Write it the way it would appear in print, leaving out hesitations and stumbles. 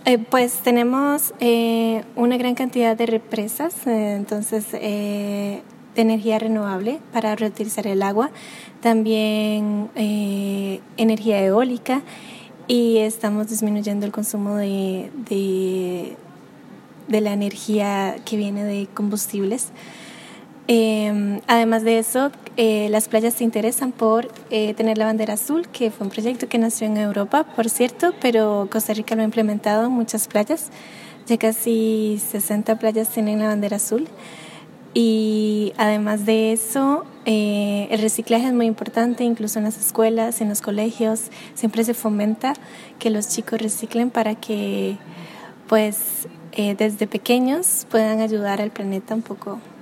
Pues tenemos una gran cantidad de represas, entonces de energía renovable para reutilizar el agua, también energía eólica, y estamos disminuyendo el consumo de la energía que viene de combustibles. Además de eso, las playas se interesan por tener la bandera azul, que fue un proyecto que nació en Europa, por cierto, pero Costa Rica lo ha implementado en muchas playas. Ya casi 60 playas tienen la bandera azul. Y además de eso, el reciclaje es muy importante, incluso en las escuelas, en los colegios. Siempre se fomenta que los chicos reciclen para que, pues, desde pequeños puedan ayudar al planeta un poco